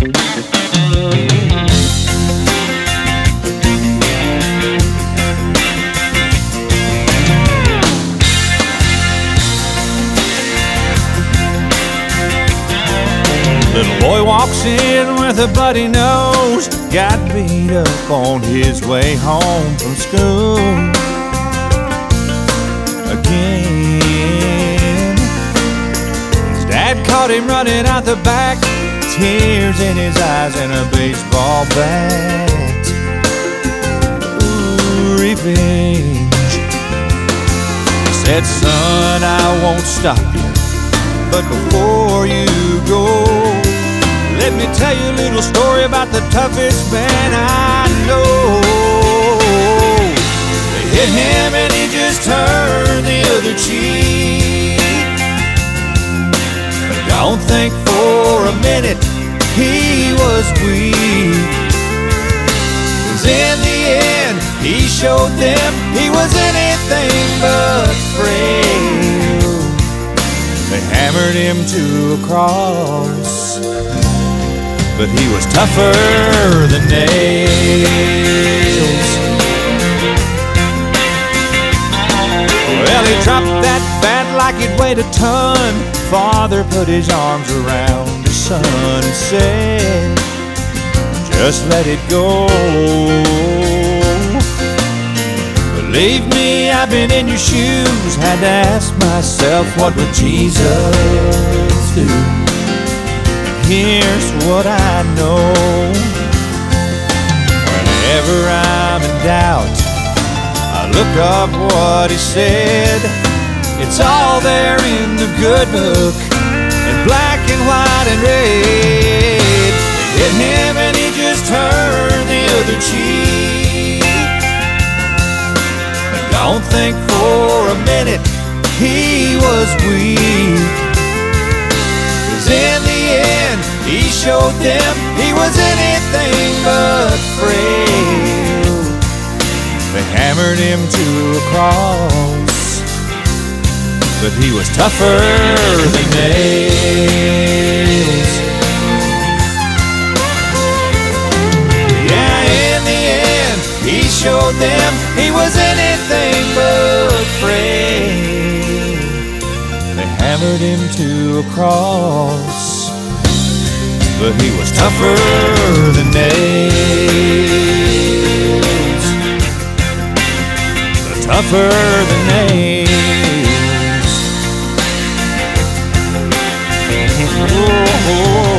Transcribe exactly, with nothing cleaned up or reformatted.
Little boy walks in with a bloody nose, got beat up on his way home from school again. His dad caught him running out the back, tears in his eyes and a baseball bat. Ooh, revenge. He said, son, I won't stop you, but before you go, let me tell you a little story about the toughest man I know. They hit him and he just turned the other cheek. But don't think for a minute he was weak, 'cause in the end he showed them he was anything but frail. They hammered him to a cross, but he was tougher than nails. Well, he dropped that bat like it weighed a ton. Father put his arms around his son and said, just let it go. Believe me, I've been in your shoes, had to ask myself, what would Jesus do? Here's what I know. Whenever I'm in doubt, I look up what he said. It's all there in the good book, in black and white and red. They hit him and he just turned the other cheek. But don't think for a minute he was weak, 'cause in the end he showed them he was anything but frail. They hammered him to a cross, but he was tougher than nails. Yeah, in the end he showed them he was anything but frail. They hammered him to a cross, but he was tougher than nails. The tougher than nails. Oh, oh.